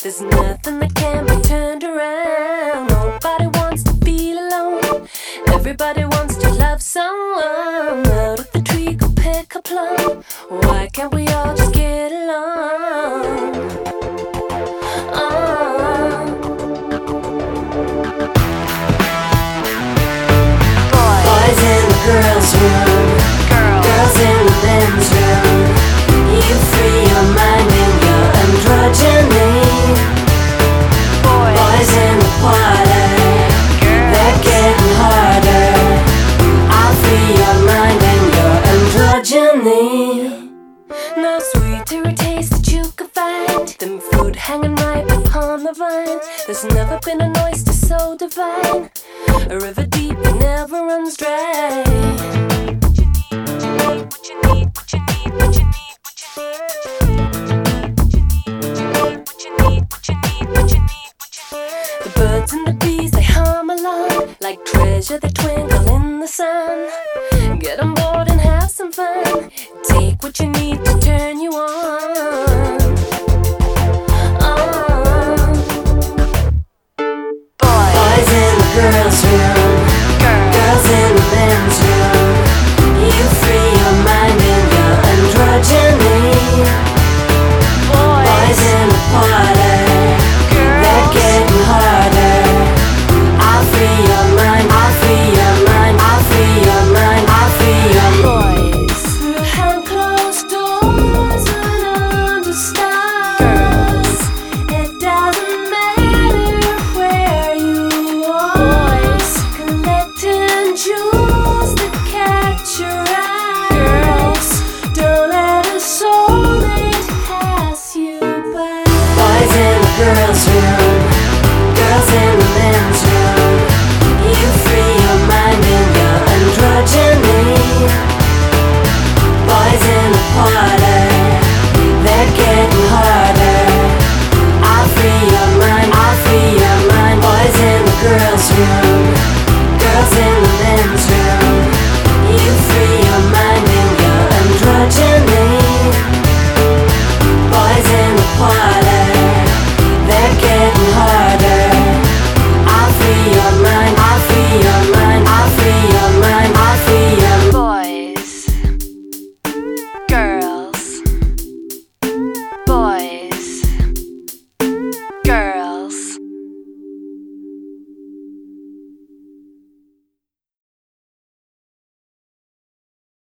There's nothing that can be turned around. Nobody wants to feel alone. Everybody wants to love someone. Out of the tree go pick a plum. Why can't we all just get along? Boys in the girls' room, girls in the men's room. You free your mind and your androgyny. Boys in the parlor, they're getting harder. I'll free your mind and your androgyny. No sweeter a taste that you could find than fruit hanging ripe upon the vine. There's never been an oyster so divine, a river deep that never runs dry. The birds and the bees, they hum along like treasure that twinkle in the sun. Get on board and have some fun. Take what you need to turn you on. Boys in the girls' room, girls in the men's room. You free your mind and your androgyny. Boys in the parlor, they're getting harder. I'll free your mind, I'll free your mind, I'll free your mind, I'll free your boys. Behind closed doors and under stars, it doesn't matter where you are. Boys collecting jewels that catch your eye. Girls, don't let a soulmate pass you by. Boys in the girls' room,